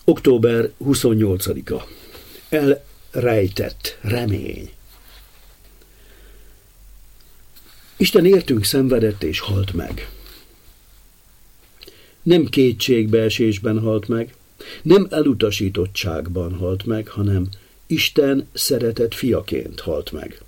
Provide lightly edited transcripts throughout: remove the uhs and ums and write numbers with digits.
Október 28-a. Elrejtett remény. Isten értünk szenvedett és halt meg. Nem kétségbeesésben halt meg, nem elutasítottságban halt meg, hanem Isten szeretett fiaként halt meg.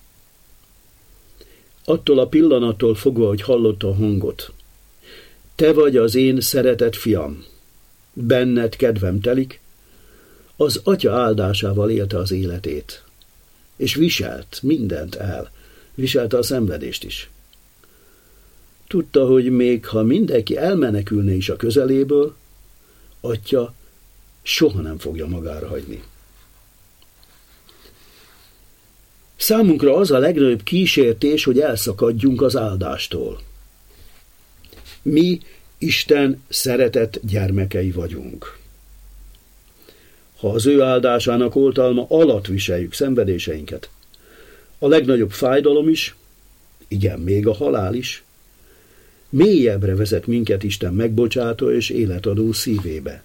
Attól a pillanattól fogva, hogy hallotta a hangot. Te vagy az én szeretett fiam, benned kedvem telik, az atya áldásával élte az életét, és viselt mindent el, viselte a szenvedést is. Tudta, hogy még ha mindenki elmenekülne is a közeléből, atya soha nem fogja magára hagyni. Számunkra az a legnagyobb kísértés, hogy elszakadjunk az áldástól. Mi Isten szeretett gyermekei vagyunk. Ha az ő áldásának oltalma alatt viseljük szenvedéseinket, a legnagyobb fájdalom is, igen, még a halál is, mélyebbre vezet minket Isten megbocsátó és életadó szívébe.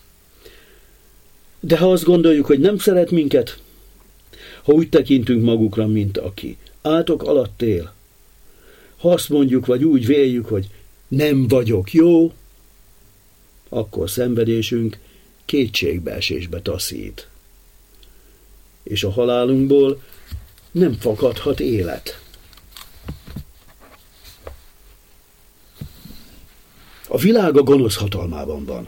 De ha azt gondoljuk, hogy nem szeret minket, ha úgy tekintünk magukra, mint aki átok alatt él, ha azt mondjuk, vagy úgy véljük, hogy nem vagyok jó, akkor szenvedésünk kétségbeesésbe taszít. És a halálunkból nem fakadhat élet. A világ a gonosz hatalmában van.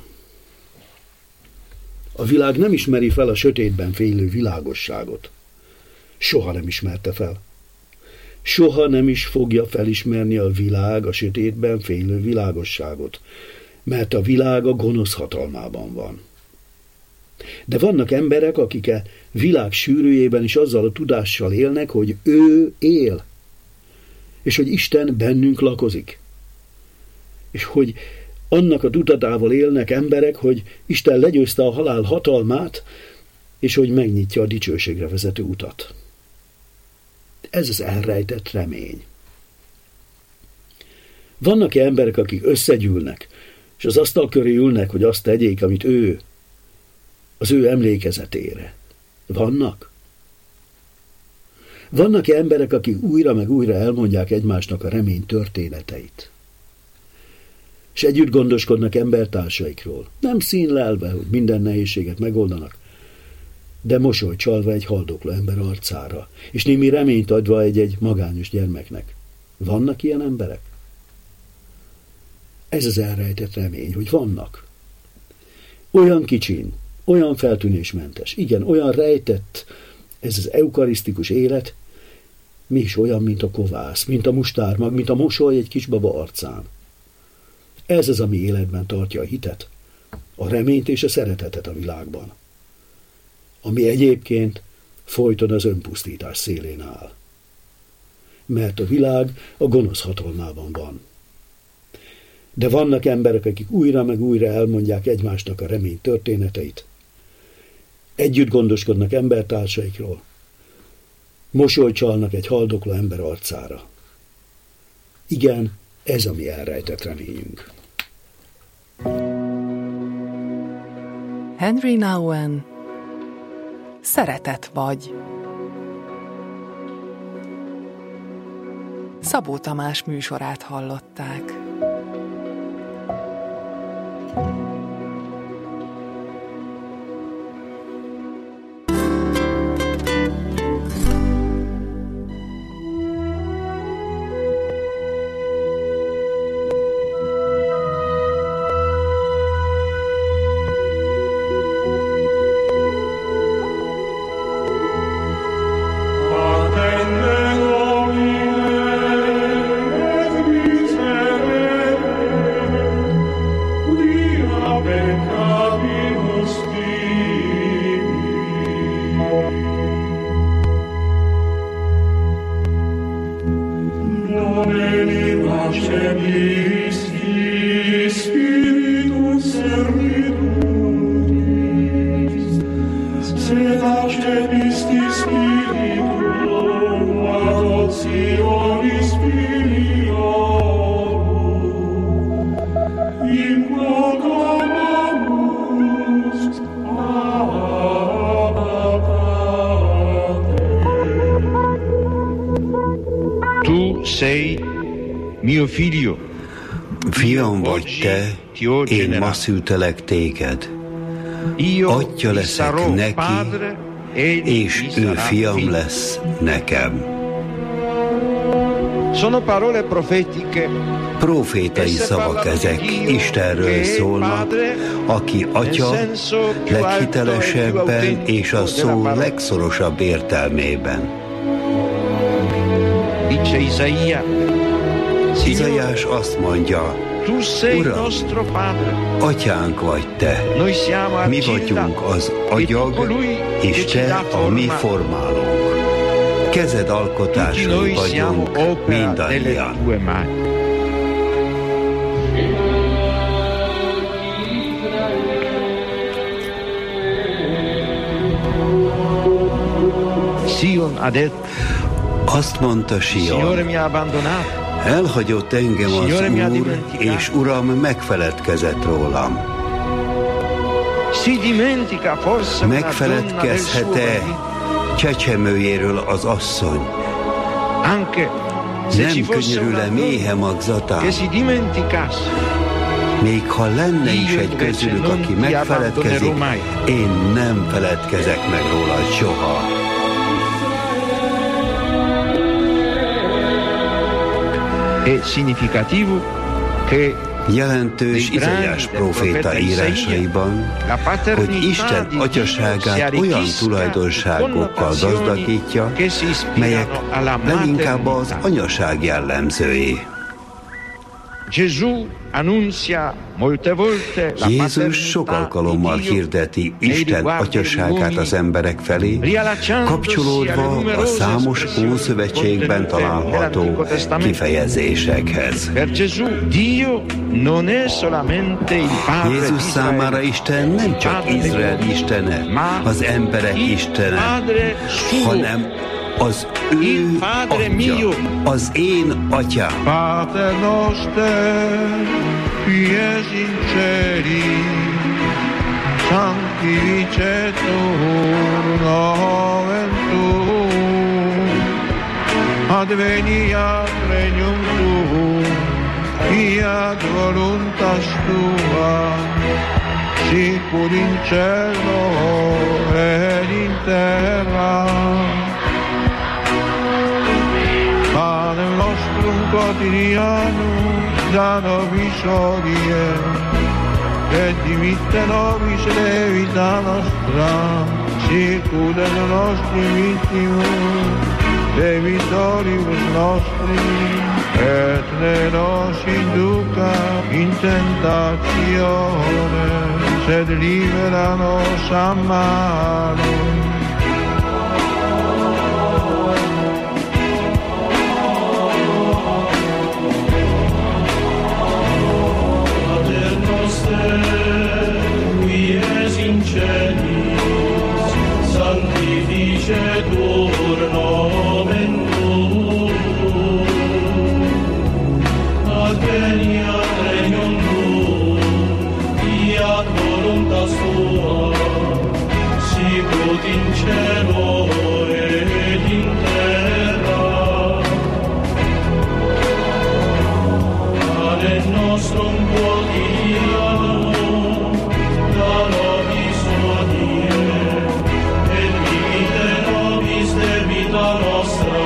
A világ nem ismeri fel a sötétben fénylő világosságot. Soha nem ismerte fel. Soha nem is fogja felismerni a világ a sötétben fénylő világosságot, mert a világ a gonosz hatalmában van. De vannak emberek, akik a világ sűrűjében is azzal a tudással élnek, hogy ő él, és hogy Isten bennünk lakozik. És hogy annak a tudatával élnek emberek, hogy Isten legyőzte a halál hatalmát, és hogy megnyitja a dicsőségre vezető utat. Ez az elrejtett remény. Vannak-e emberek, akik összegyűlnek, és az asztal köré ülnek, hogy azt tegyék, amit ő, az ő emlékezetére? Vannak? Vannak-e emberek, akik újra meg újra elmondják egymásnak a remény történeteit? És együtt gondoskodnak embertársaikról, nem színlelve, hogy minden nehézséget megoldanak, de mosolyt csalva egy haldokló ember arcára, és némi reményt adva egy magányos gyermeknek. Vannak ilyen emberek? Ez az elrejtett remény, hogy vannak. Olyan kicsin, olyan feltűnésmentes, igen, olyan rejtett ez az eukarisztikus élet, mégis olyan, mint a kovász, mint a mustármag, mint a mosoly egy kisbaba arcán. Ez az, ami életben tartja a hitet, a reményt és a szeretetet a világban, ami egyébként folyton az önpusztítás szélén áll. Mert a világ a gonosz hatalmában van. De vannak emberek, akik újra meg újra elmondják egymásnak a remény történeteit, együtt gondoskodnak embertársaikról, mosolyt csalnak egy haldokló ember arcára. Igen, ez a mi elrejtett reményünk. Henry Nouwen, Szeretet vagy. Szabó Tamás műsorát hallották. In quo sei mio figlio. Fiam vagy te, én ma szültelek téged. Atya leszek neki, és ő fiam lesz nekem. Sono parole profetiche. Profétai szavak ezek, Istenről szólnak, aki Atya leghitelesebben és a szó legszorosabb értelmében. Dice Izaiás azt mondja, Uram, Atyánk vagy te, mi vagyunk az agyag, és te a mi formálónk. Kezed alkotásai vagyunk mindannyian. Azt mondta Sion, elhagyott engem az Úr, és Uram megfeledkezett rólam. Megfeledkezhet-e csecsemőjéről az asszony? Nem könyörül-e méhe magzatán? Még ha lenne is egy közülük, aki megfeledkezik, én nem feledkezek meg róla soha. Jelentős Izaiás próféta írásaiban, hogy Isten atyaságát olyan tulajdonságokkal gazdagítja, melyek leginkább az anyaság jellemzői. Jézus sok alkalommal hirdeti Isten atyaságát az emberek felé, kapcsolódva a számos Ószövetségben található kifejezésekhez. Jézus számára Isten nem csak Izrael istene, az emberek istene, hanem az ő Atya, az én Atyám. Pater noster, qui es in celi, sanctificetur nomen tuum, adveniat regnum tuum, fiat voluntas tua, sicur in cielo et in terra. Panem nostrum quotidianum da nobis hodie, et dimitte nobis debita nostra, sicut et nostri vittimus debitoribus nostri, et ne nos induca in tentatione, sed libera nos a malo. Qui es in celis, sanctificetur nomen tuum, adveniat regnum tuum, fiat voluntas tua, sicut in cielo et in terra. Panem nostrum quotidianum da nobis hodie, et dimitte nobis debita nostra,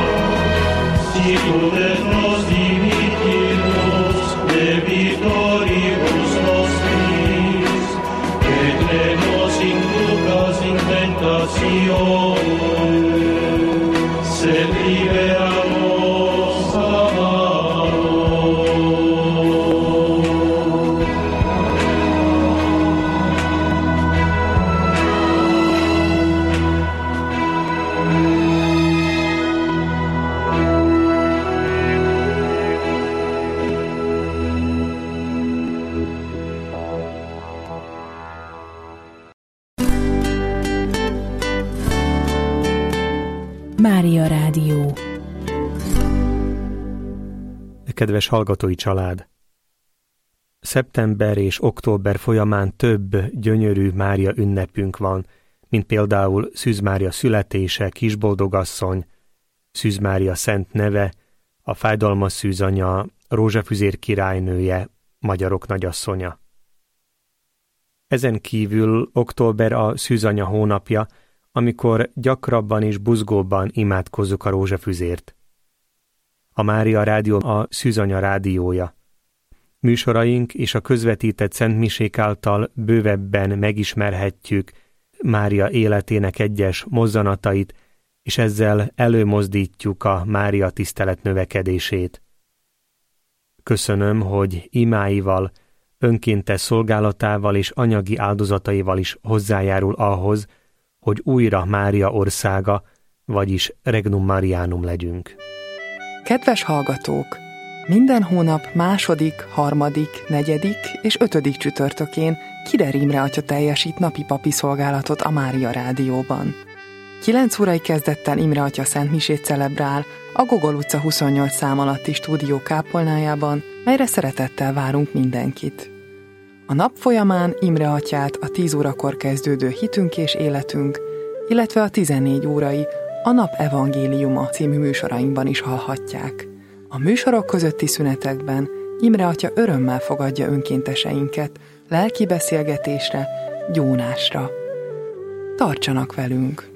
sicut et nos dimittimus debitoribus nostris, et ne nos inducas in tentatione, sed libera nos a malo. Mária Rádió. Kedves hallgatói család! Szeptember és október folyamán több gyönyörű Mária ünnepünk van, mint például Szűz Mária születése, Kisboldogasszony, Szűz Mária szent neve, a fájdalmas szűzanya, Rózsafüzér királynője, magyarok nagyasszonya. Ezen kívül október a szűzanya hónapja, amikor gyakrabban és buzgóbban imádkozzuk a rózsafüzért. A Mária Rádió a szűzanya rádiója. Műsoraink és a közvetített szentmisék által bővebben megismerhetjük Mária életének egyes mozzanatait, és ezzel előmozdítjuk a Mária tisztelet növekedését. Köszönöm, hogy imáival, önkéntes szolgálatával és anyagi áldozataival is hozzájárul ahhoz, hogy újra Mária országa, vagyis Regnum Marianum legyünk. Kedves hallgatók! Minden hónap 2., 3., 4. és 5. csütörtökén Kider Imre atya teljesít napi papi szolgálatot a Mária Rádióban. 9 órai kezdettel Imre atya szentmisét celebrál a Gogol utca 28 szám alatti stúdió kápolnájában, melyre szeretettel várunk mindenkit. A nap folyamán Imre atyát a 10 órakor kezdődő Hitünk és életünk, illetve a 14 órai a Nap Evangéliuma című műsorainkban is hallhatják. A műsorok közötti szünetekben Imre atya örömmel fogadja önkénteseinket lelki beszélgetésre, gyónásra. Tartsanak velünk!